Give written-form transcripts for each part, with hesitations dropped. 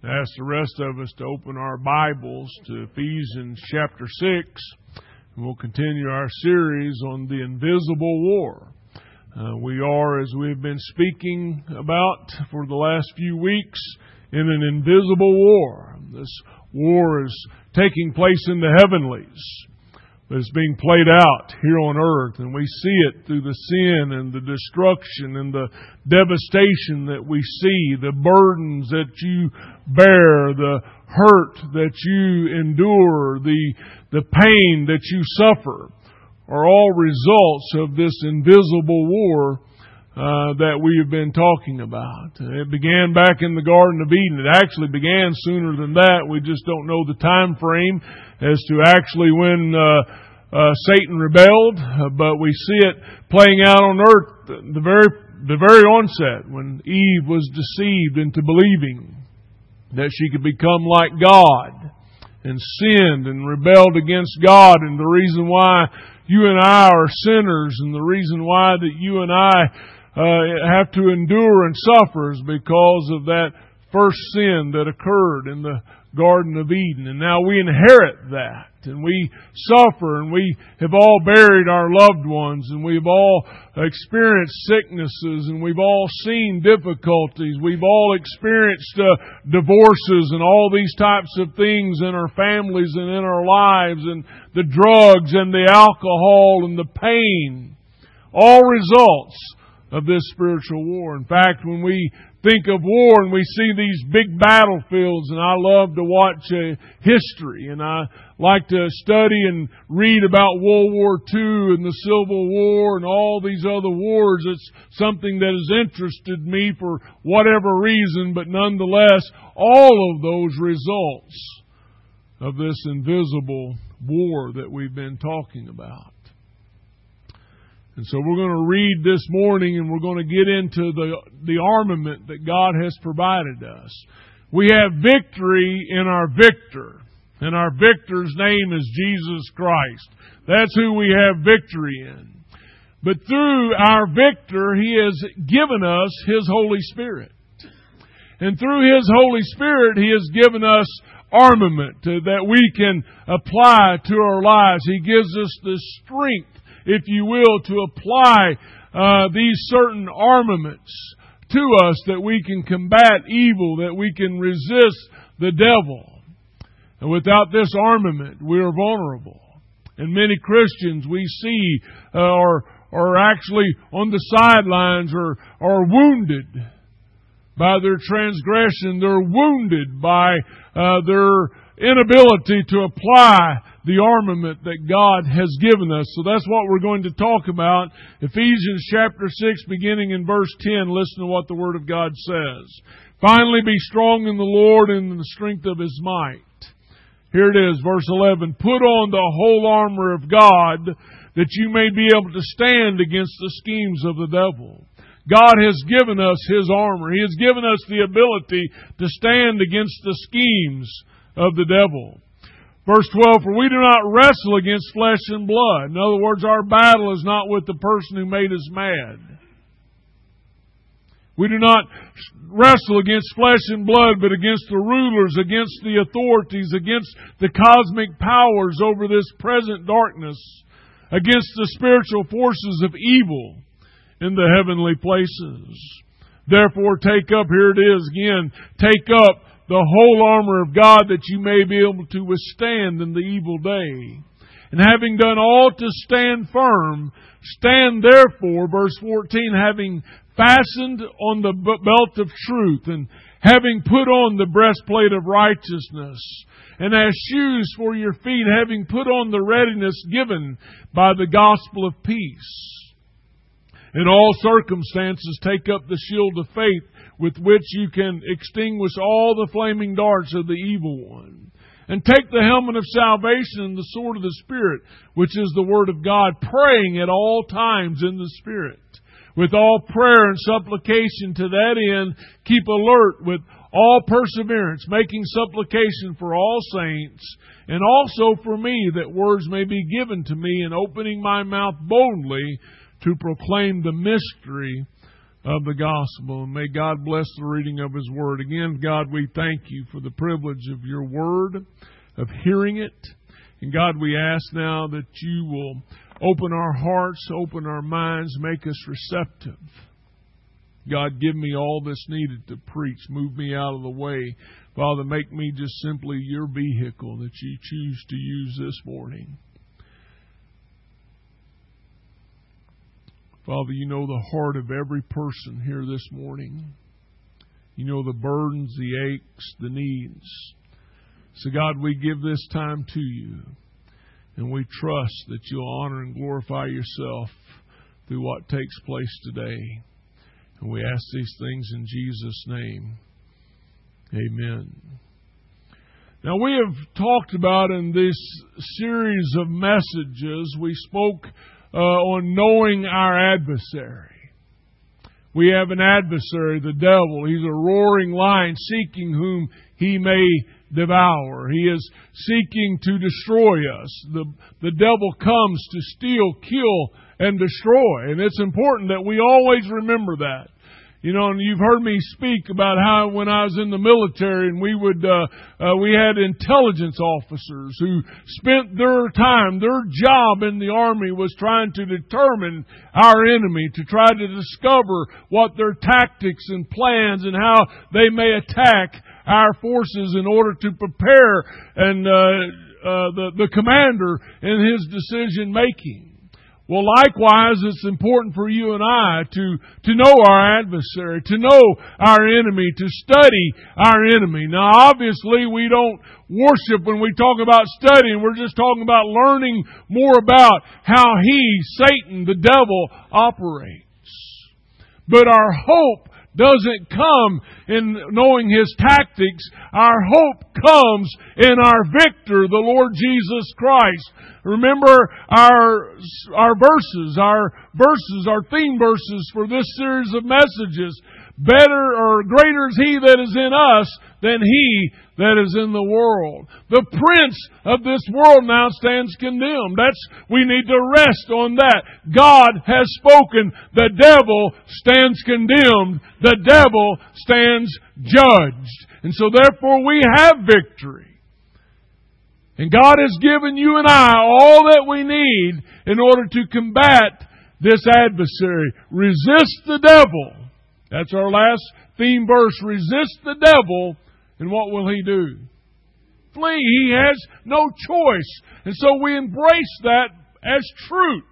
Ask the rest of us to open our Bibles to Ephesians chapter 6. And we'll continue our series on the invisible war. We are, as we've been speaking about for the last few weeks, in an invisible war. This war is taking place in the heavenlies, but it's being played out here on earth, and we see it through the sin and the destruction and the devastation that we see, the burdens that you bear, the hurt that you endure, the pain that you suffer, are all results of this invisible war that we have been talking about. It began back in the Garden of Eden. It actually began sooner than that. We just don't know the time frame as to actually when Satan rebelled, but we see it playing out on earth the very onset, when Eve was deceived into believing that she could become like God, and sinned and rebelled against God. And the reason why you and I are sinners, and the reason why that you and I have to endure and suffer, is because of that first sin that occurred in the Garden of Eden. And now we inherit that, and we suffer, and we have all buried our loved ones, and we've all experienced sicknesses, and we've all seen difficulties. We've all experienced divorces and all these types of things in our families and in our lives, and the drugs and the alcohol and the pain. All results of this spiritual war. In fact, when we think of war and we see these big battlefields, and I love to watch history, and I like to study and read about World War II and the Civil War and all these other wars. It's something that has interested me for whatever reason, but nonetheless, all of those results of this invisible war that we've been talking about. And so we're going to read this morning, and we're going to get into the armament that God has provided us. We have victory in our victor, and our victor's name is Jesus Christ. That's who we have victory in. But through our victor, He has given us His Holy Spirit. And through His Holy Spirit, He has given us armament that we can apply to our lives. He gives us the strength, if you will, to apply these certain armaments to us, that we can combat evil, that we can resist the devil. And without this armament, we are vulnerable. And many Christians we see are actually on the sidelines, or are wounded by their transgression. They're wounded by their inability to apply the armament that God has given us. So that's what we're going to talk about. Ephesians chapter 6, beginning in verse 10. Listen to what the Word of God says. Finally, be strong in the Lord and in the strength of His might. Here it is, verse 11. Put on the whole armor of God, that you may be able to stand against the schemes of the devil. God has given us His armor. He has given us the ability to stand against the schemes of the devil. Verse 12, for we do not wrestle against flesh and blood. In other words, our battle is not with the person who made us mad. We do not wrestle against flesh and blood, but against the rulers, against the authorities, against the cosmic powers over this present darkness, against the spiritual forces of evil in the heavenly places. Therefore, take up, here it is again, take up the whole armor of God, that you may be able to withstand in the evil day. And having done all to stand firm, stand therefore, verse 14, having fastened on the belt of truth, and having put on the breastplate of righteousness, and as shoes for your feet, having put on the readiness given by the gospel of peace. In all circumstances, take up the shield of faith, with which you can extinguish all the flaming darts of the evil one. And take the helmet of salvation and the sword of the Spirit, which is the Word of God, praying at all times in the Spirit. With all prayer and supplication to that end, keep alert with all perseverance, making supplication for all saints, and also for me, that words may be given to me in opening my mouth boldly to proclaim the mystery of the gospel. And may God bless the reading of His Word. Again, God, we thank You for the privilege of Your Word, of hearing it. And God, we ask now that You will open our hearts, open our minds, make us receptive. God, give me all that's needed to preach. Move me out of the way. Father, make me just simply Your vehicle that You choose to use this morning. Father, You know the heart of every person here this morning. You know the burdens, the aches, the needs. So God, we give this time to You, and we trust that You'll honor and glorify Yourself through what takes place today. And we ask these things in Jesus' name. Amen. Now, we have talked about in this series of messages, we spoke on knowing our adversary. We have an adversary, the devil. He's a roaring lion seeking whom he may devour. He is seeking to destroy us. The devil comes to steal, kill, and destroy. And it's important that we always remember that. You know, and you've heard me speak about how when I was in the military and we had intelligence officers who spent their time, their job in the Army was trying to determine our enemy, to try to discover what their tactics and plans and how they may attack our forces in order to prepare and the commander in his decision making. Well, likewise, it's important for you and I to know our adversary, to know our enemy, to study our enemy. Now, obviously, we don't worship when we talk about studying. We're just talking about learning more about how Satan, the devil, operates. But our hope doesn't come in knowing his tactics. Our hope comes in our victor, the Lord Jesus Christ. Remember our verses, our theme verses for this series of messages. Better or greater is He that is in us than he that is in the world. The prince of this world now stands condemned. We need to rest on that. God has spoken. The devil stands condemned. The devil stands judged. And so therefore we have victory. And God has given you and I all that we need in order to combat this adversary. Resist the devil. That's our last theme verse. Resist the devil, and what will he do? Flee. He has no choice. And so we embrace that as truth.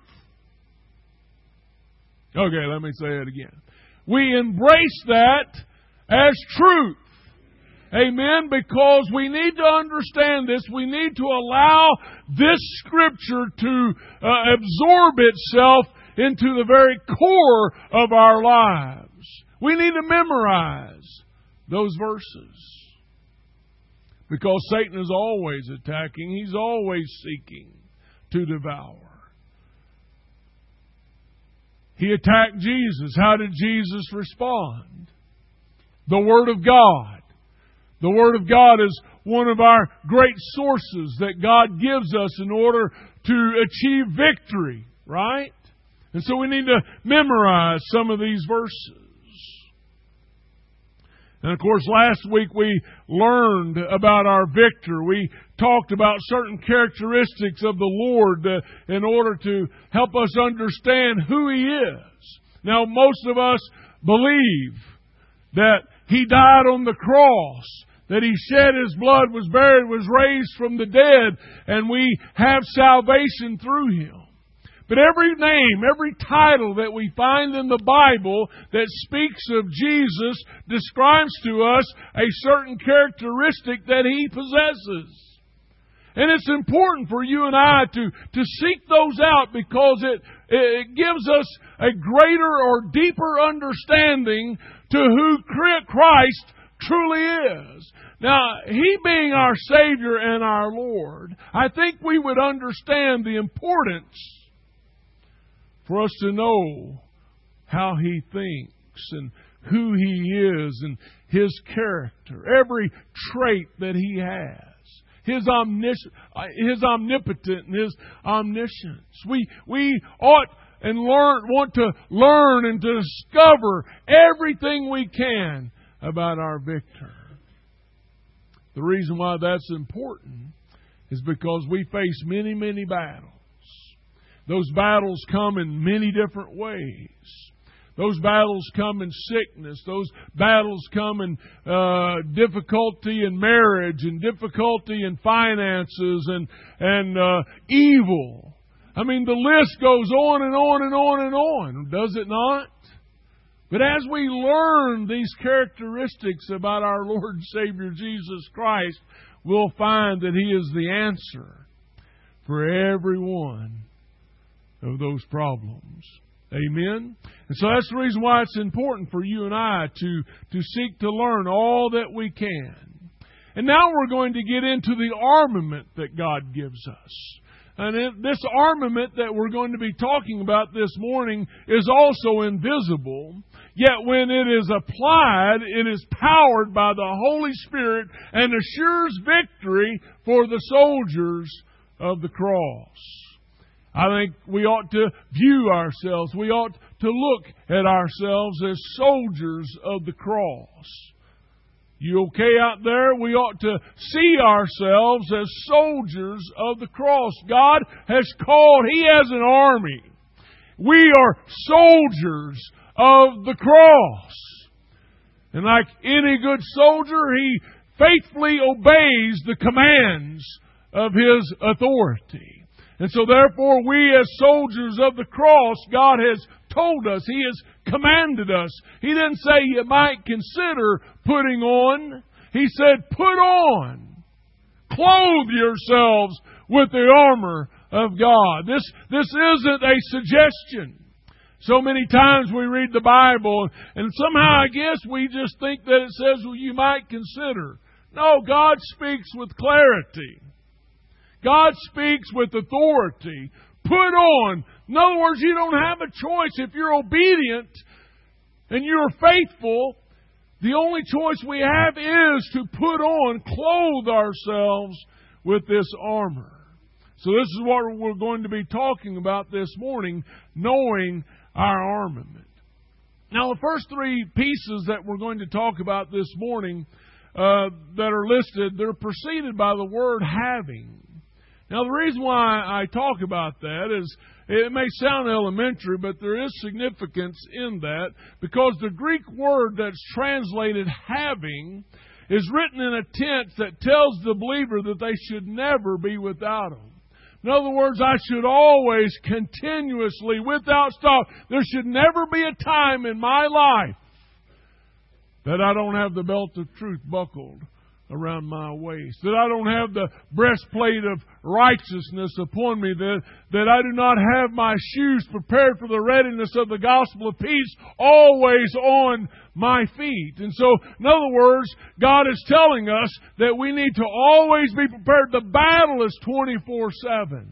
Okay, let me say it again. We embrace that as truth. Amen? Because we need to understand this. We need to allow this Scripture to absorb itself into the very core of our lives. We need to memorize those verses. Because Satan is always attacking. He's always seeking to devour. He attacked Jesus. How did Jesus respond? The Word of God. The Word of God is one of our great sources that God gives us in order to achieve victory, right? And so we need to memorize some of these verses. And of course, last week we learned about our victor. We talked about certain characteristics of the Lord in order to help us understand who He is. Now, most of us believe that He died on the cross, that He shed His blood, was buried, was raised from the dead, and we have salvation through Him. But every name, every title that we find in the Bible that speaks of Jesus describes to us a certain characteristic that He possesses. And it's important for you and I to seek those out because it gives us a greater or deeper understanding to who Christ truly is. Now, He being our Savior and our Lord, I think we would understand the importance for us to know how He thinks and who He is and His character, every trait that He has, His omnipotence and His omniscience. We ought and want to learn and to discover everything we can about our victor. The reason why that's important is because we face many, many battles. Those battles come in many different ways. Those battles come in sickness. Those battles come in difficulty in marriage and difficulty in finances and evil. I mean, the list goes on and on and on and on, does it not? But as we learn these characteristics about our Lord and Savior Jesus Christ, we'll find that He is the answer for every one of those problems. Amen? And so that's the reason why it's important for you and I to seek to learn all that we can. And now we're going to get into the armament that God gives us. And this armament that we're going to be talking about this morning is also invisible. Yet when it is applied, it is powered by the Holy Spirit and assures victory for the soldiers of the cross. I think we ought to view ourselves, we ought to look at ourselves as soldiers of the cross. You okay out there? We ought to see ourselves as soldiers of the cross. God has called, He has an army. We are soldiers of the cross. And like any good soldier, he faithfully obeys the commands of his authority. And so therefore, we as soldiers of the cross, God has told us, He has commanded us. He didn't say you might consider putting on. He said, put on. Clothe yourselves with the armor of God. This isn't a suggestion. So many times we read the Bible and somehow I guess we just think that it says, well, you might consider. No, God speaks with clarity. God speaks with authority. Put on. In other words, you don't have a choice. If you're obedient and you're faithful, the only choice we have is to put on, clothe ourselves with this armor. So this is what we're going to be talking about this morning, knowing our armament. Now, the first three pieces that we're going to talk about this morning that are listed, they're preceded by the word having. Now, the reason why I talk about that is it may sound elementary, but there is significance in that because the Greek word that's translated having is written in a tense that tells the believer that they should never be without Him. In other words, I should always, continuously, without stop, there should never be a time in my life that I don't have the belt of truth buckled around my waist, that I don't have the breastplate of righteousness upon me, that I do not have my shoes prepared for the readiness of the gospel of peace always on my feet. And so, in other words, God is telling us that we need to always be prepared. The battle is 24/7.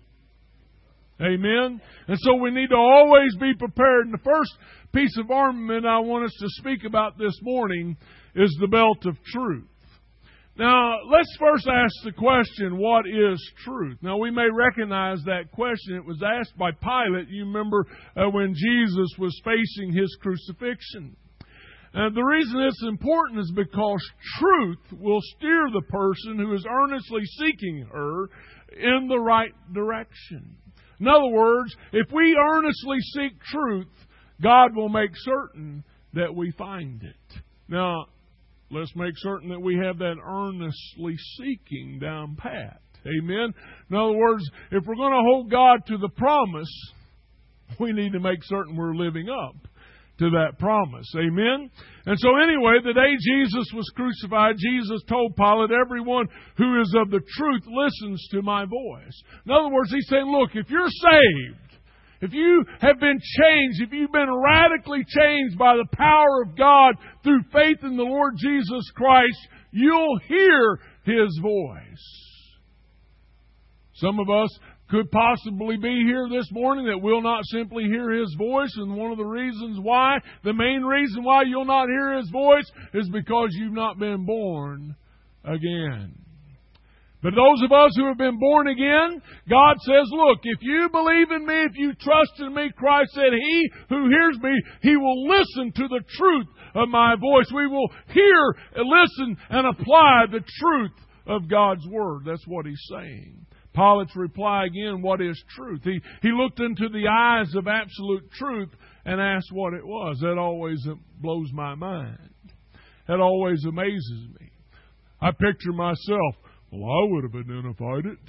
Amen? And so we need to always be prepared. And the first piece of armament I want us to speak about this morning is the belt of truth. Now, let's first ask the question, what is truth? Now, we may recognize that question. It was asked by Pilate, you remember, when Jesus was facing His crucifixion. And the reason it's important is because truth will steer the person who is earnestly seeking her in the right direction. In other words, if we earnestly seek truth, God will make certain that we find it. Now, let's make certain that we have that earnestly seeking down pat. Amen? In other words, if we're going to hold God to the promise, we need to make certain we're living up to that promise. Amen? And so anyway, the day Jesus was crucified, Jesus told Pilate, everyone who is of the truth listens to my voice. In other words, He's saying, look, if you're saved, if you have been changed, if you've been radically changed by the power of God through faith in the Lord Jesus Christ, you'll hear His voice. Some of us could possibly be here this morning that will not simply hear His voice. And one of the reasons why, the main reason why you'll not hear His voice is because you've not been born again. But those of us who have been born again, God says, look, if you believe in me, if you trust in me, Christ said, He who hears me, He will listen to the truth of my voice. We will hear, listen, and apply the truth of God's Word. That's what He's saying. Pilate's reply again, what is truth? He looked into the eyes of absolute truth and asked what it was. That always blows my mind. That always amazes me. I picture myself, well, I would have identified it.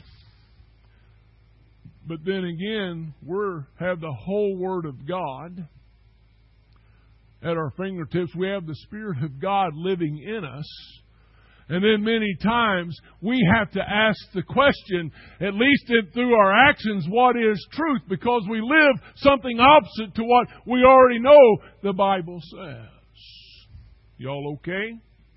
But then again, we have the whole Word of God at our fingertips. We have the Spirit of God living in us. And then many times we have to ask the question, at least through our actions, what is truth? Because we live something opposite to what we already know the Bible says. Y'all okay?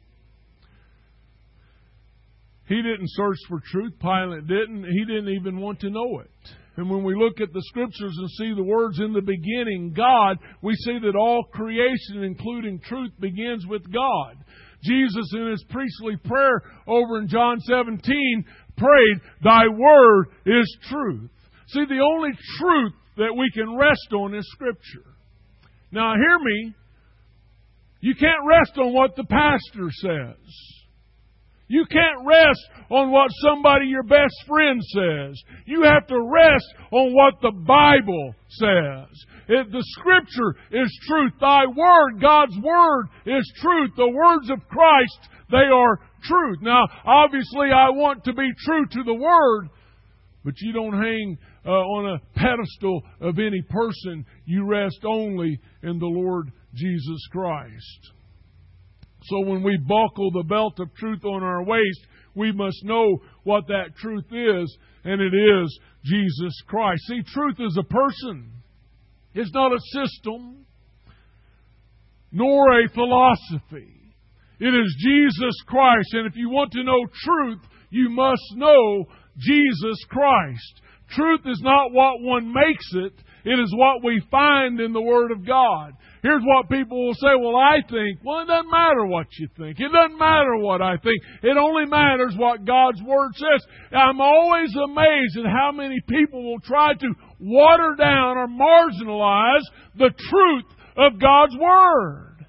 He didn't search for truth. Pilate didn't. He didn't even want to know it. And when we look at the Scriptures and see the words in the beginning, God, we see that all creation, including truth, begins with God. Jesus, in His priestly prayer over in John 17, prayed, Thy Word is truth. See, the only truth that we can rest on is Scripture. Now, hear me. You can't rest on what the pastor says. You can't rest on what somebody, your best friend, says. You have to rest on what the Bible says. The Scripture is truth. Thy Word, God's Word, is truth. The words of Christ, they are truth. Now, obviously, I want to be true to the Word, but you don't hang on a pedestal of any person. You rest only in the Lord Jesus Christ. So when we buckle the belt of truth on our waist, we must know what that truth is, and it is Jesus Christ. See, truth is a person. It's not a system, nor a philosophy. It is Jesus Christ, and if you want to know truth, you must know Jesus Christ. Truth is not what one makes it. It is what we find in the Word of God. Here's what people will say, well, I think. Well, it doesn't matter what you think. It doesn't matter what I think. It only matters what God's Word says. I'm always amazed at how many people will try to water down or marginalize the truth of God's Word.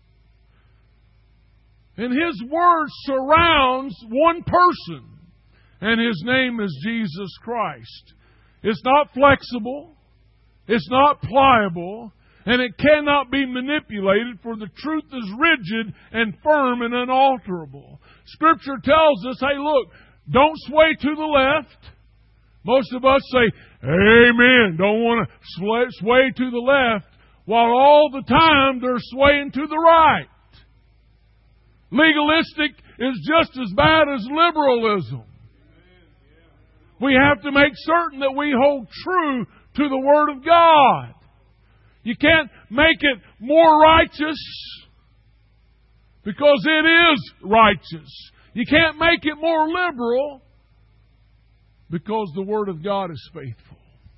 And His Word surrounds one person, and His name is Jesus Christ. It's not flexible. It's not pliable. And it cannot be manipulated, for the truth is rigid and firm and unalterable. Scripture tells us, hey, look, don't sway to the left. Most of us say, amen, don't want to sway to the left, while all the time they're swaying to the right. Legalistic is just as bad as liberalism. We have to make certain that we hold true to the Word of God. You can't make it more righteous because it is righteous. You can't make it more liberal because the Word of God is faithful.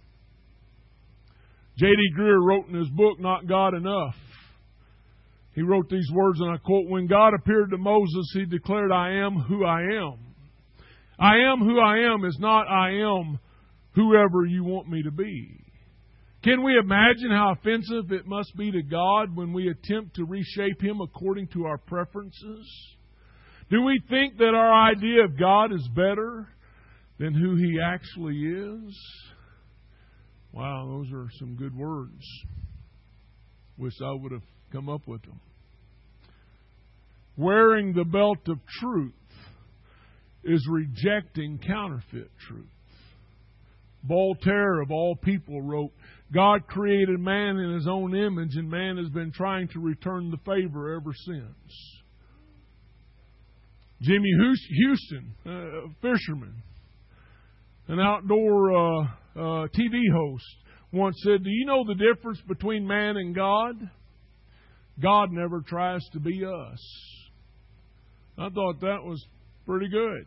J.D. Greear wrote in his book, Not God Enough. He wrote these words, and I quote, When God appeared to Moses, He declared, I am who I am. I am who I am is not I am whoever you want me to be. Can we imagine how offensive it must be to God when we attempt to reshape Him according to our preferences? Do we think that our idea of God is better than who He actually is? Wow, those are some good words. Wish I would have come up with them. Wearing the belt of truth is rejecting counterfeit truth. Voltaire, of all people, wrote, God created man in His own image, and man has been trying to return the favor ever since. Jimmy Houston, a fisherman, an outdoor TV host, once said, do you know the difference between man and God? God never tries to be us. I thought that was pretty good.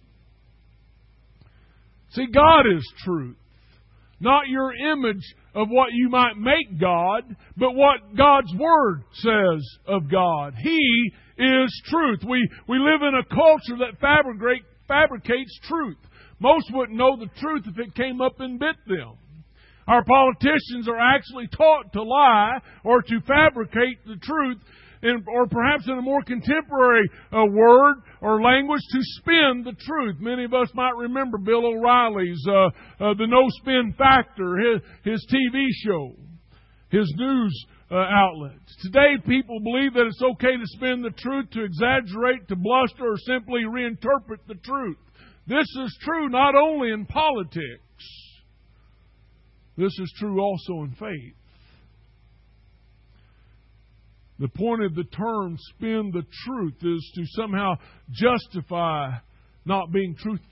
See, God is truth. Not your image of what you might make God, but what God's Word says of God. He is truth. We live in a culture that fabricates truth. Most wouldn't know the truth if it came up and bit them. Our politicians are actually taught to lie or to fabricate the truth, or perhaps in a more contemporary word or language, to spin the truth. Many of us might remember Bill O'Reilly's The No Spin Factor, his TV show, his news outlets. Today, people believe that it's okay to spin the truth, to exaggerate, to bluster, or simply reinterpret the truth. This is true not only in politics. This is true also in faith. The point of the term spin the truth is to somehow justify not being truthful.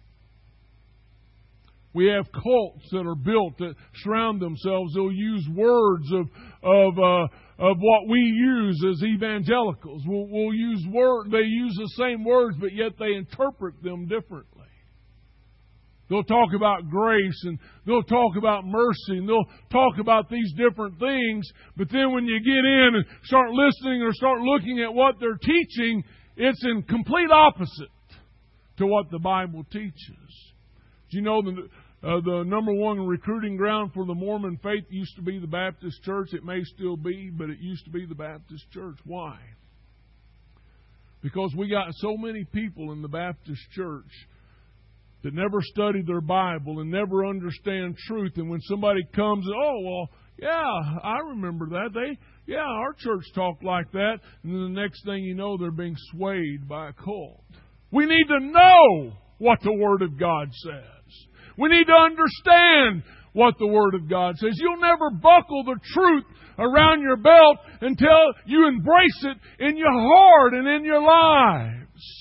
We have cults that are built that surround themselves. They'll use words of what we use as evangelicals. We'll use they use the same words, but yet they interpret them differently. They'll talk about grace, and they'll talk about mercy, and they'll talk about these different things. But then when you get in and start listening or start looking at what they're teaching, it's in complete opposite to what the Bible teaches. Do you know the number one recruiting ground for the Mormon faith used to be the Baptist Church? It may still be, but it used to be the Baptist Church. Why? Because we got so many people in the Baptist Church that never study their Bible and never understand truth. And when somebody comes and, oh, well, yeah, I remember that. Our church talked like that. And then the next thing you know, they're being swayed by a cult. We need to know what the Word of God says. We need to understand what the Word of God says. You'll never buckle the truth around your belt until you embrace it in your heart and in your lives.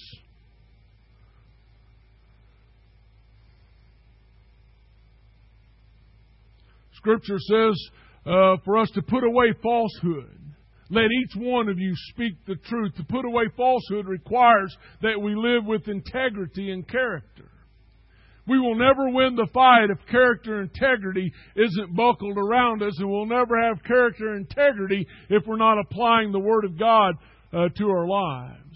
Scripture says for us to put away falsehood. Let each one of you speak the truth. To put away falsehood requires that we live with integrity and character. We will never win the fight if character and integrity isn't buckled around us, and we'll never have character and integrity if we're not applying the Word of God to our lives.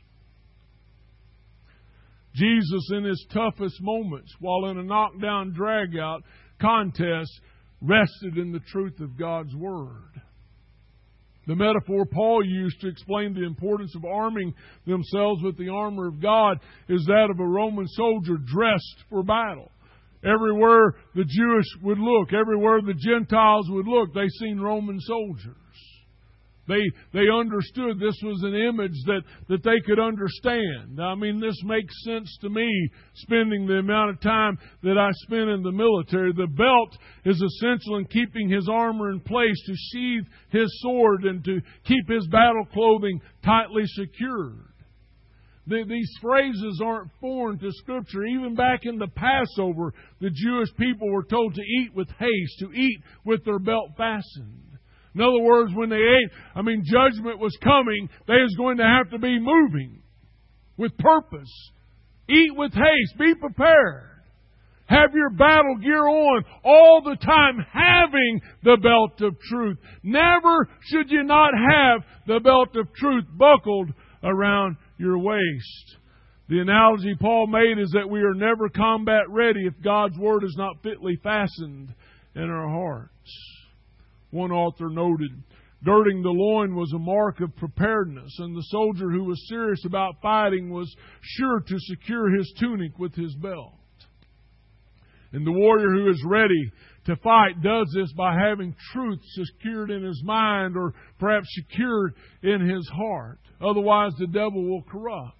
Jesus, in His toughest moments, while in a knockdown, drag-out contest, rested in the truth of God's Word. The metaphor Paul used to explain the importance of arming themselves with the armor of God is that of a Roman soldier dressed for battle. Everywhere the Jewish would look, everywhere the Gentiles would look, they seen Roman soldiers. They understood this was an image that they could understand. I mean, this makes sense to me, spending the amount of time that I spent in the military. The belt is essential in keeping his armor in place, to sheathe his sword and to keep his battle clothing tightly secured. These phrases aren't foreign to Scripture. Even back in the Passover, the Jewish people were told to eat with haste, to eat with their belt fastened. In other words, when they ate, judgment was coming. They was going to have to be moving with purpose. Eat with haste. Be prepared. Have your battle gear on all the time, having the belt of truth. Never should you not have the belt of truth buckled around your waist. The analogy Paul made is that we are never combat ready if God's Word is not fitly fastened in our hearts. One author noted, girding the loin was a mark of preparedness, and the soldier who was serious about fighting was sure to secure his tunic with his belt. And the warrior who is ready to fight does this by having truth secured in his mind, or perhaps secured in his heart. Otherwise, the devil will corrupt.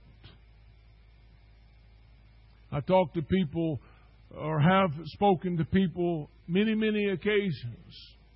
I talk to people, or have spoken to people many, many occasions,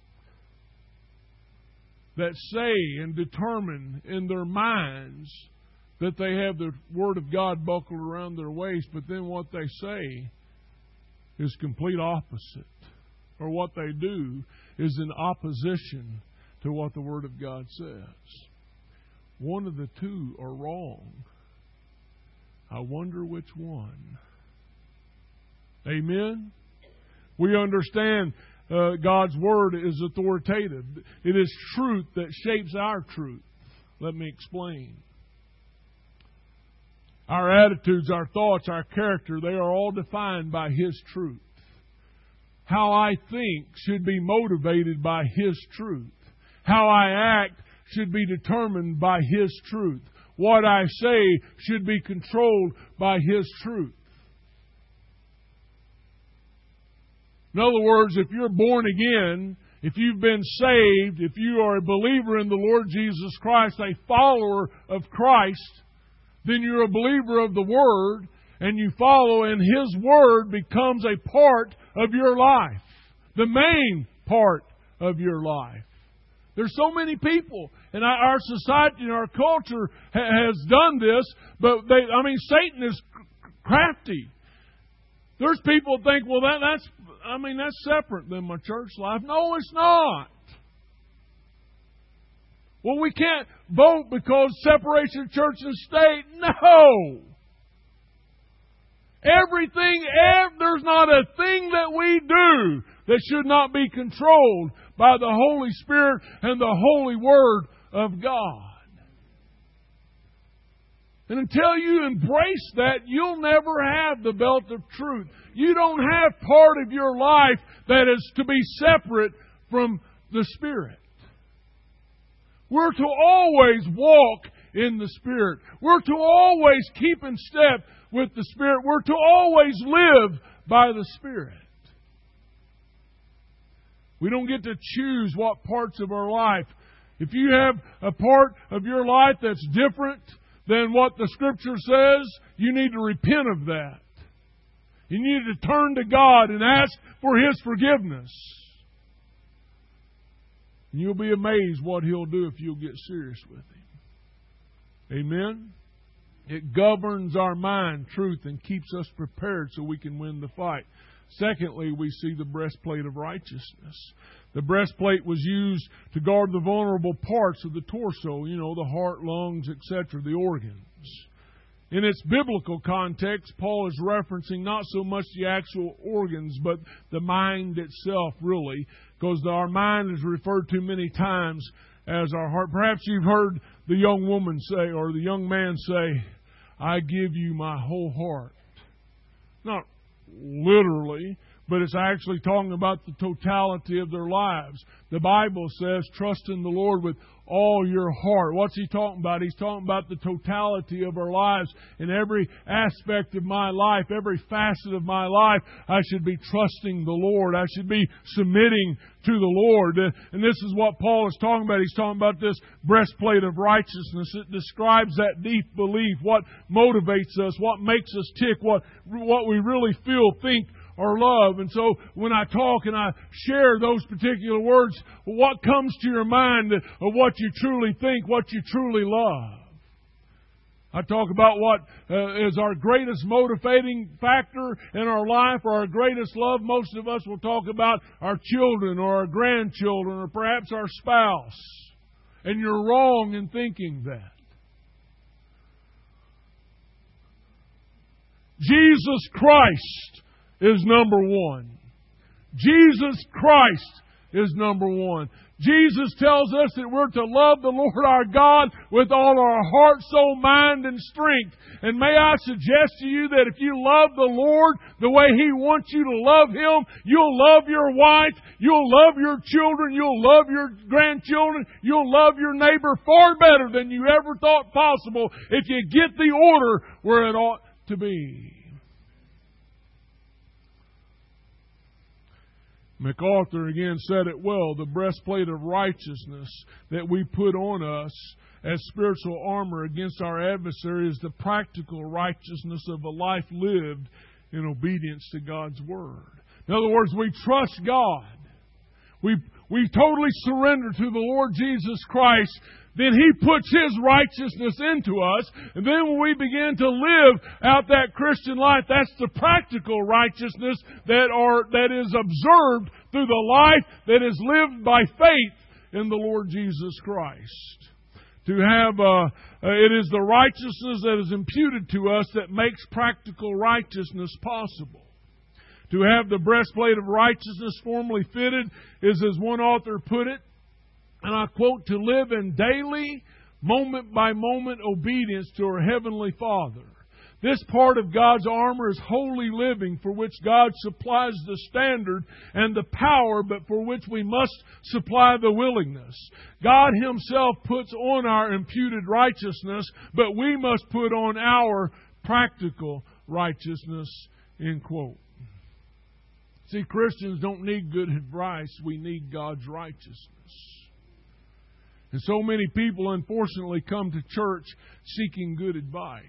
that say and determine in their minds that they have the Word of God buckled around their waist, but then what they say is complete opposite. Or what they do is in opposition to what the Word of God says. One of the two are wrong. I wonder which one. Amen? We understand God's Word is authoritative. It is truth that shapes our truth. Let me explain. Our attitudes, our thoughts, our character, they are all defined by His truth. How I think should be motivated by His truth. How I act should be determined by His truth. What I say should be controlled by His truth. In other words, if you're born again, if you've been saved, if you are a believer in the Lord Jesus Christ, a follower of Christ, then you're a believer of the Word, and you follow, and His Word becomes a part of your life. The main part of your life. There's so many people, and our society and our culture has done this, but Satan is crafty. There's people who think, well, that's separate than my church life. No, it's not. Well, we can't vote because separation of church and state. No. There's not a thing that we do that should not be controlled by the Holy Spirit and the Holy Word of God. And until you embrace that, you'll never have the belt of truth. You don't have part of your life that is to be separate from the Spirit. We're to always walk in the Spirit. We're to always keep in step with the Spirit. We're to always live by the Spirit. We don't get to choose what parts of our life. If you have a part of your life that's different than what the Scripture says, you need to repent of that. You need to turn to God and ask for His forgiveness. And you'll be amazed what He'll do if you'll get serious with Him. Amen? It governs our mind, truth, and keeps us prepared so we can win the fight. Secondly, we see the breastplate of righteousness. The breastplate was used to guard the vulnerable parts of the torso, the heart, lungs, etc., the organs. In its biblical context, Paul is referencing not so much the actual organs, but the mind itself, really, because our mind is referred to many times as our heart. Perhaps you've heard the young woman say, or the young man say, I give you my whole heart. Not literally, but it's actually talking about the totality of their lives. The Bible says, trust in the Lord with all your heart. What's He talking about? He's talking about the totality of our lives. In every aspect of my life, every facet of my life, I should be trusting the Lord. I should be submitting to the Lord. And this is what Paul is talking about. He's talking about this breastplate of righteousness. It describes that deep belief, what motivates us, what makes us tick, what we really feel, think, or love. And so when I talk and I share those particular words, what comes to your mind of what you truly think, what you truly love? I talk about what is our greatest motivating factor in our life, or our greatest love. Most of us will talk about our children or our grandchildren or perhaps our spouse. And you're wrong in thinking that. Jesus Christ is number one. Jesus Christ is number one. Jesus tells us that we're to love the Lord our God with all our heart, soul, mind, and strength. And may I suggest to you that if you love the Lord the way He wants you to love Him, you'll love your wife, you'll love your children, you'll love your grandchildren, you'll love your neighbor far better than you ever thought possible if you get the order where it ought to be. MacArthur again said it well, the breastplate of righteousness that we put on us as spiritual armor against our adversary is the practical righteousness of a life lived in obedience to God's Word. In other words, we trust God. We totally surrender to the Lord Jesus Christ. Then He puts His righteousness into us. And then when we begin to live out that Christian life, that's the practical righteousness that is observed through the life that is lived by faith in the Lord Jesus Christ. It is the righteousness that is imputed to us that makes practical righteousness possible. To have the breastplate of righteousness formally fitted is, as one author put it, and I quote, to live in daily, moment-by-moment obedience to our Heavenly Father. This part of God's armor is holy living, for which God supplies the standard and the power, but for which we must supply the willingness. God Himself puts on our imputed righteousness, but we must put on our practical righteousness. End quote. See, Christians don't need good advice. We need God's righteousness. And so many people, unfortunately, come to church seeking good advice.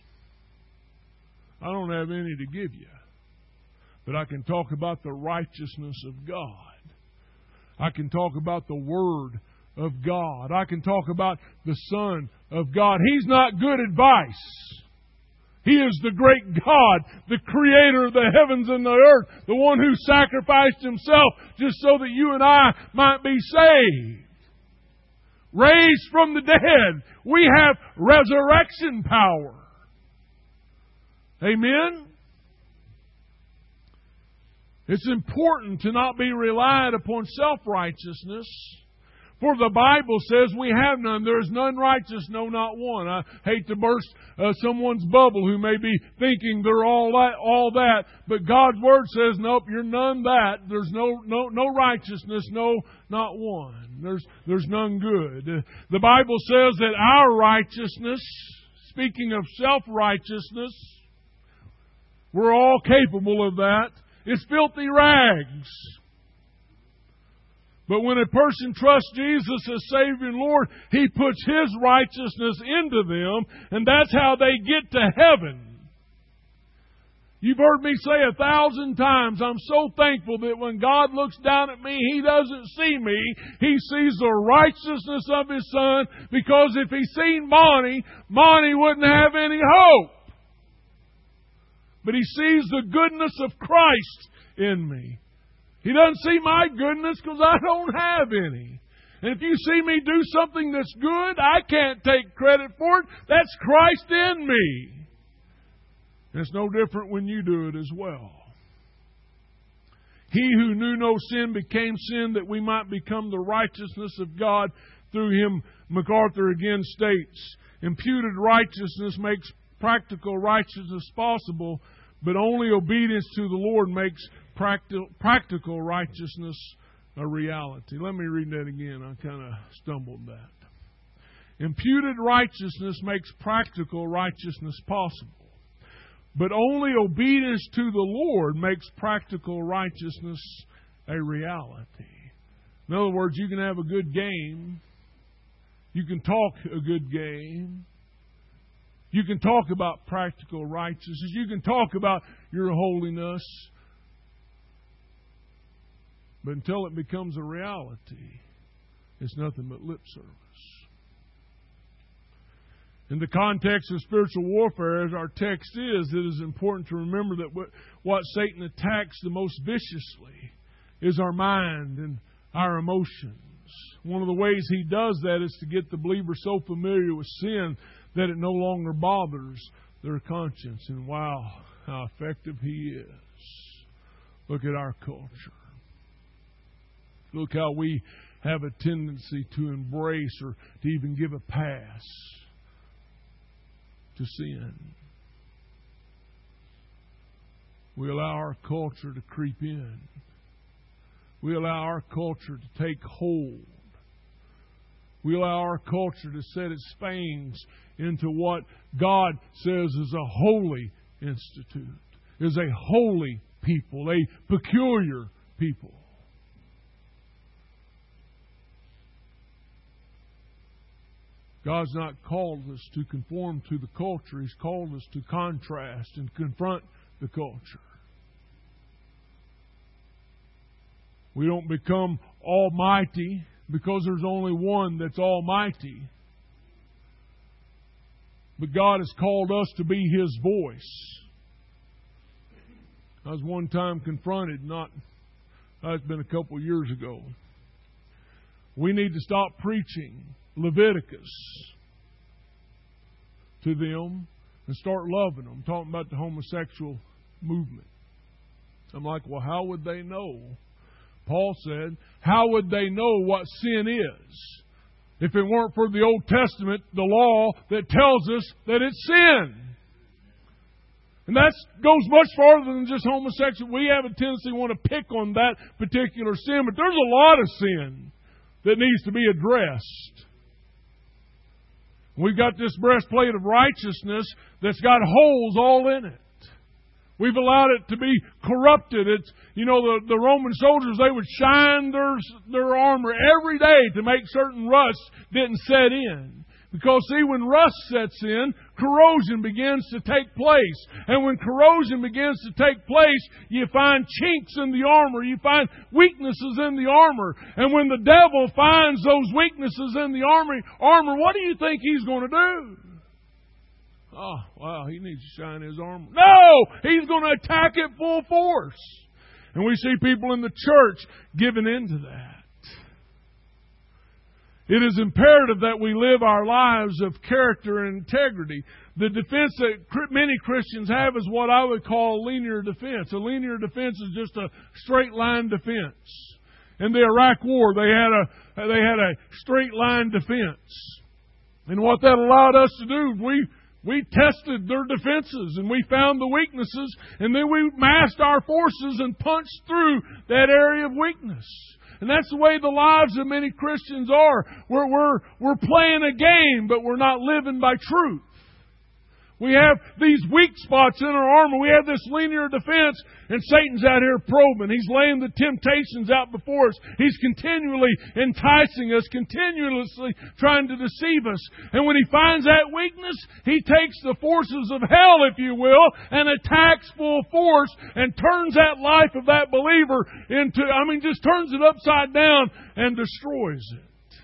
I don't have any to give you, but I can talk about the righteousness of God. I can talk about the Word of God. I can talk about the Son of God. He's not good advice. He is the great God, the Creator of the heavens and the earth, the one who sacrificed Himself just so that you and I might be saved. Raised from the dead. We have resurrection power. Amen? It's important to not be reliant upon self-righteousness. For the Bible says we have none. There is none righteous, no, not one. I hate to burst someone's bubble who may be thinking they're all that. But God's Word says, nope, you're none that. There's no righteousness, no, not one. There's none good. The Bible says that our righteousness, speaking of self-righteousness, we're all capable of that. It's filthy rags. But when a person trusts Jesus as Savior and Lord, He puts His righteousness into them, and that's how they get to heaven. You've heard me say 1,000 times, I'm so thankful that when God looks down at me, He doesn't see me. He sees the righteousness of His Son, because if He seen Monty wouldn't have any hope. But He sees the goodness of Christ in me. He doesn't see my goodness because I don't have any. And if you see me do something that's good, I can't take credit for it. That's Christ in me. And it's no different when you do it as well. He who knew no sin became sin that we might become the righteousness of God through Him. MacArthur again states, imputed righteousness makes practical righteousness possible, but only obedience to the Lord makes practical righteousness a reality. Let me read that again. I kind of stumbled that. Imputed righteousness makes practical righteousness possible, but only obedience to the Lord makes practical righteousness a reality. In other words, you can have a good game. You can talk a good game. You can talk about practical righteousness. You can talk about your holiness. But until it becomes a reality, it's nothing but lip service. In the context of spiritual warfare, as our text is, it is important to remember that what Satan attacks the most viciously is our mind and our emotions. One of the ways he does that is to get the believer so familiar with sin that it no longer bothers their conscience. And wow, how effective he is. Look at our culture. Look how we have a tendency to embrace or to even give a pass to sin. We allow our culture to creep in. We allow our culture to take hold. We allow our culture to set its fangs into what God says is a holy institute, is a holy people, a peculiar people. God's not called us to conform to the culture. He's called us to contrast and confront the culture. We don't become almighty because there's only one that's almighty. But God has called us to be His voice. I was one time confronted, it's been a couple of years ago. We need to stop preaching Leviticus to them and start loving them. I'm talking about the homosexual movement. I'm like, well, how would they know? Paul said, how would they know what sin is if it weren't for the Old Testament, the law that tells us that it's sin? And that goes much farther than just homosexual. We have a tendency to want to pick on that particular sin, but there's a lot of sin that needs to be addressed. We've got this breastplate of righteousness that's got holes all in it. We've allowed it to be corrupted. It's, the Roman soldiers, they would shine their armor every day to make certain rust didn't set in. Because, see, when rust sets in, corrosion begins to take place. And when corrosion begins to take place, you find chinks in the armor. You find weaknesses in the armor. And when the devil finds those weaknesses in the armor, what do you think he's going to do? Oh, wow, he needs to shine his armor. No! He's going to attack it full force. And we see people in the church giving into that. It is imperative that we live our lives of character and integrity. The defense that many Christians have is what I would call a linear defense. A linear defense is just a straight line defense. In the Iraq War, they had a straight line defense. And what that allowed us to do, we tested their defenses and we found the weaknesses, and then we massed our forces and punched through that area of weakness. And that's the way the lives of many Christians are. We're playing a game, but we're not living by truth. We have these weak spots in our armor. We have this linear defense, and Satan's out here probing. He's laying the temptations out before us. He's continually enticing us, continuously trying to deceive us. And when he finds that weakness, he takes the forces of hell, if you will, and attacks full force and turns that life of that believer just turns it upside down and destroys it.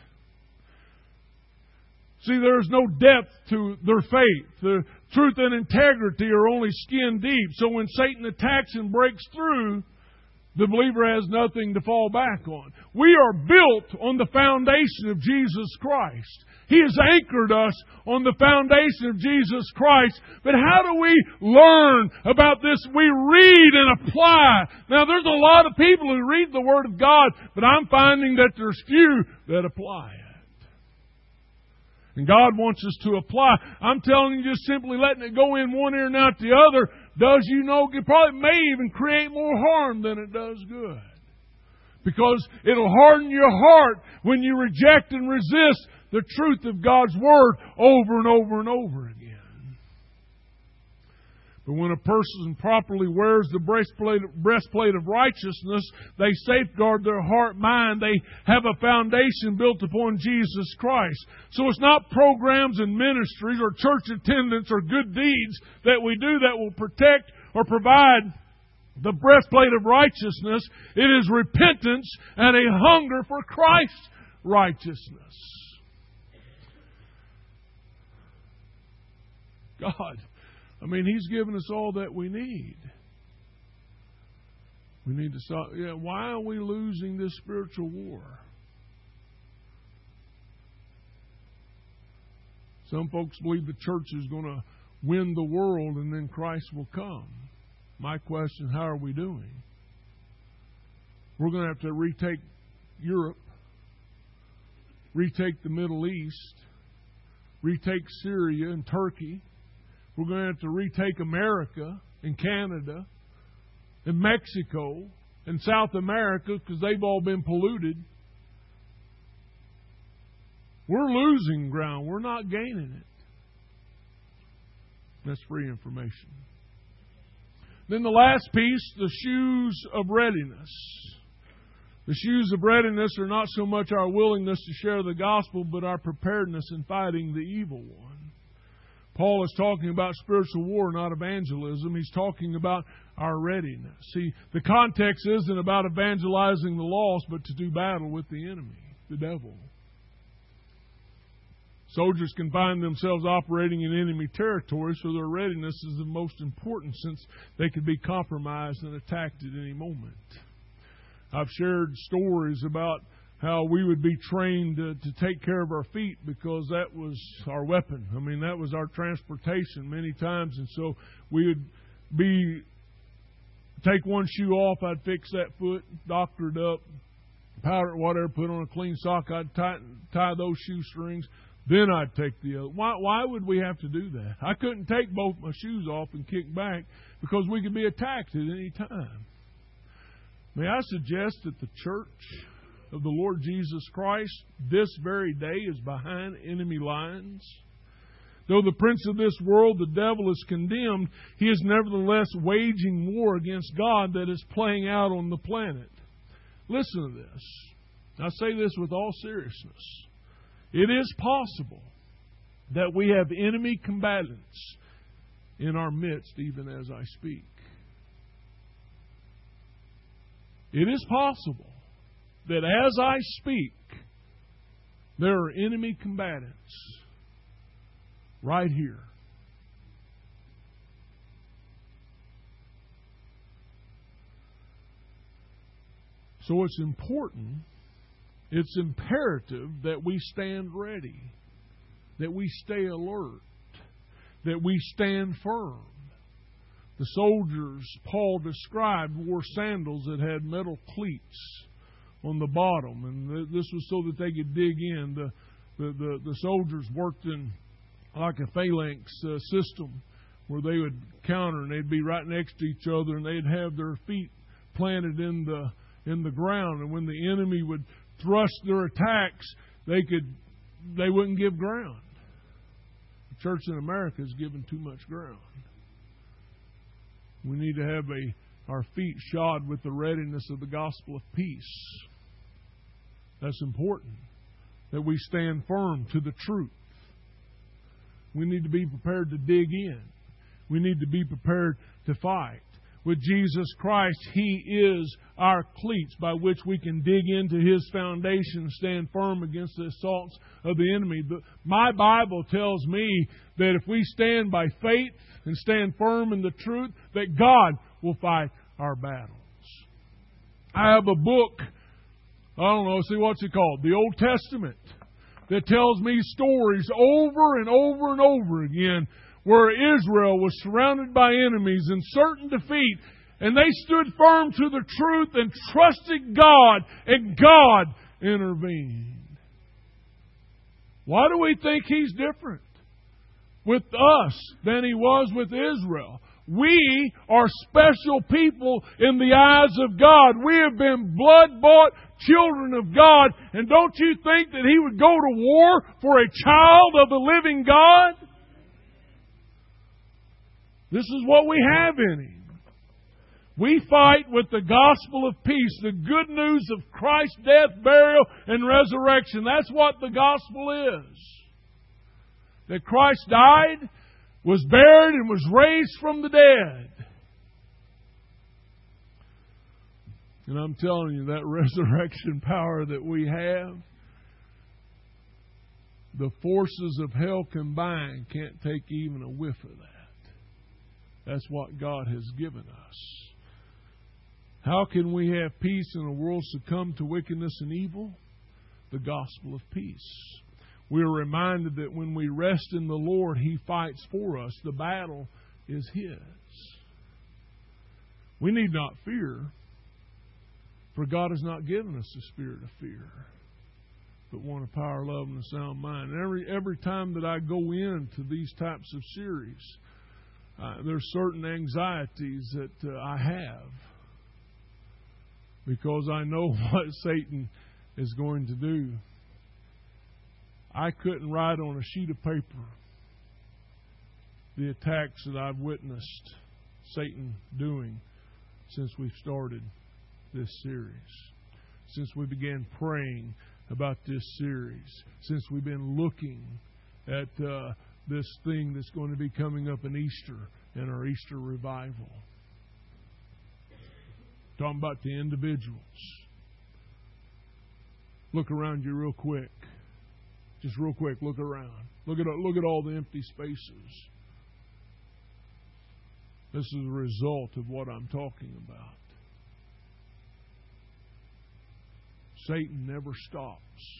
See, there's no depth to their faith. The truth and integrity are only skin deep. So when Satan attacks and breaks through, the believer has nothing to fall back on. We are built on the foundation of Jesus Christ. He has anchored us on the foundation of Jesus Christ. But how do we learn about this? We read and apply. Now, there's a lot of people who read the Word of God, but I'm finding that there's few that apply it. And God wants us to apply. I'm telling you, just simply letting it go in one ear and out the other it probably may even create more harm than it does good. Because it'll harden your heart when you reject and resist the truth of God's Word over and over and over again. But when a person properly wears the breastplate of righteousness, they safeguard their heart, mind. They have a foundation built upon Jesus Christ. So it's not programs and ministries or church attendance or good deeds that we do that will protect or provide the breastplate of righteousness. It is repentance and a hunger for Christ's righteousness. God, He's given us all that we need. We need to stop. Why are we losing this spiritual war? Some folks believe the church is going to win the world and then Christ will come. My question, how are we doing? We're going to have to retake Europe, retake the Middle East, retake Syria and Turkey. We're going to have to retake America and Canada and Mexico and South America because they've all been polluted. We're losing ground. We're not gaining it. That's free information. Then the last piece, the shoes of readiness. The shoes of readiness are not so much our willingness to share the gospel, but our preparedness in fighting the evil one. Paul is talking about spiritual war, not evangelism. He's talking about our readiness. See, the context isn't about evangelizing the lost, but to do battle with the enemy, the devil. Soldiers can find themselves operating in enemy territory, so their readiness is the most important since they could be compromised and attacked at any moment. I've shared stories about how we would be trained to take care of our feet because that was our weapon. That was our transportation many times. And so we would take one shoe off, I'd fix that foot, doctor it up, powder it, whatever, put on a clean sock, I'd tie those shoestrings, Then I'd take the other. Why would we have to do that? I couldn't take both my shoes off and kick back because we could be attacked at any time. May I suggest that the church of the Lord Jesus Christ this very day is behind enemy lines? Though the prince of this world, the devil, is condemned, he is nevertheless waging war against God that is playing out on the planet. Listen to this. I say this with all seriousness. It is possible that we have enemy combatants in our midst even as I speak. It is possible that as I speak, there are enemy combatants right here. So it's important, it's imperative that we stand ready, that we stay alert, that we stand firm. The soldiers Paul described wore sandals that had metal cleats on the bottom, and this was so that they could dig in. The soldiers worked in like a phalanx system where they would counter, and they'd be right next to each other, and they'd have their feet planted in the ground. And when the enemy would thrust their attacks, they wouldn't give ground. The church in America is giving too much ground. We need to have our feet shod with the readiness of the gospel of peace. That's important, that we stand firm to the truth. We need to be prepared to dig in. We need to be prepared to fight. With Jesus Christ, He is our cleats by which we can dig into His foundation and stand firm against the assaults of the enemy. My Bible tells me that if we stand by faith and stand firm in the truth, that God will fight our battles. I have a book, what's it called? The Old Testament, that tells me stories over and over and over again where Israel was surrounded by enemies and certain defeat, and they stood firm to the truth and trusted God, and God intervened. Why do we think He's different with us than He was with Israel? We are special people in the eyes of God. We have been blood-bought children of God. And don't you think that He would go to war for a child of the living God? This is what we have in Him. We fight with the gospel of peace, the good news of Christ's death, burial, and resurrection. That's what the gospel is. That Christ died, was buried, and was raised from the dead. And I'm telling you, that resurrection power that we have, the forces of hell combined can't take even a whiff of that. That's what God has given us. How can we have peace in a world succumbed to wickedness and evil? The gospel of peace. We are reminded that when we rest in the Lord, He fights for us. The battle is His. We need not fear, for God has not given us the spirit of fear, but one of power, love, and a sound mind. And every time that I go into these types of series, there's certain anxieties that I have, because I know what Satan is going to do. I couldn't write on a sheet of paper the attacks that I've witnessed Satan doing since we've started this series, since we began praying about this series, since we've been looking at this thing that's going to be coming up in Easter and our Easter revival. Talking about the individuals. Look around you real quick. Just real quick, look around. Look at all the empty spaces. This is a result of what I'm talking about. Satan never stops.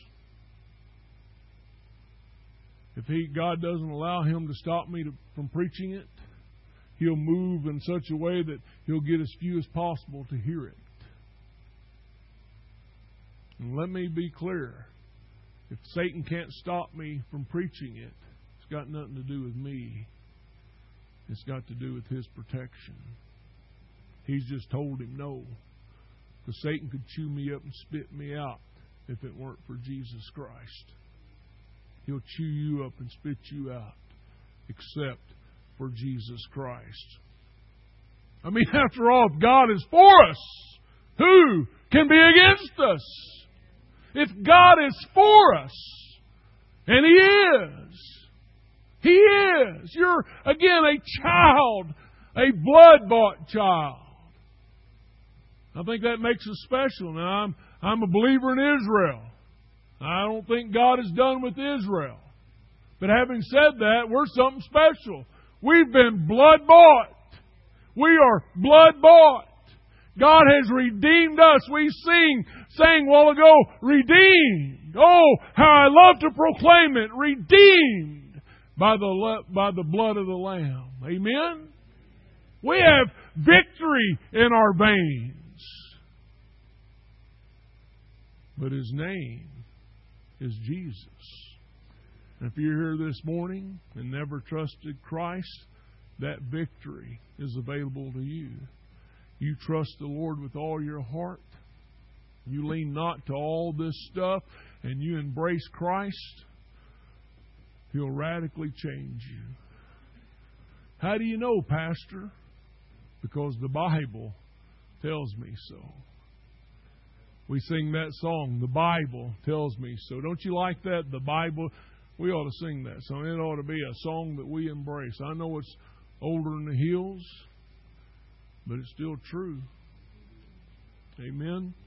If God doesn't allow him to stop me from preaching it, he'll move in such a way that he'll get as few as possible to hear it. And let me be clear. If Satan can't stop me from preaching it, it's got nothing to do with me. It's got to do with his protection. He's just told him no. Because Satan could chew me up and spit me out if it weren't for Jesus Christ. He'll chew you up and spit you out except for Jesus Christ. I mean, after all, if God is for us, who can be against us? If God is for us, and He is. You're, again, a child, a blood-bought child. I think that makes us special. Now, I'm a believer in Israel. I don't think God is done with Israel. But having said that, we're something special. We've been blood-bought. We are blood-bought. God has redeemed us. We sang a while ago, redeemed. Oh, how I love to proclaim it. Redeemed by the blood of the Lamb. Amen? We have victory in our veins. But His name is Jesus. And if you're here this morning and never trusted Christ, that victory is available to you. You trust the Lord with all your heart. You lean not to all this stuff, and you embrace Christ, He'll radically change you. How do you know, Pastor? Because the Bible tells me so. We sing that song, the Bible tells me so. Don't you like that? The Bible, we ought to sing that song. It ought to be a song that we embrace. I know it's older than the hills, but it's still true. Amen.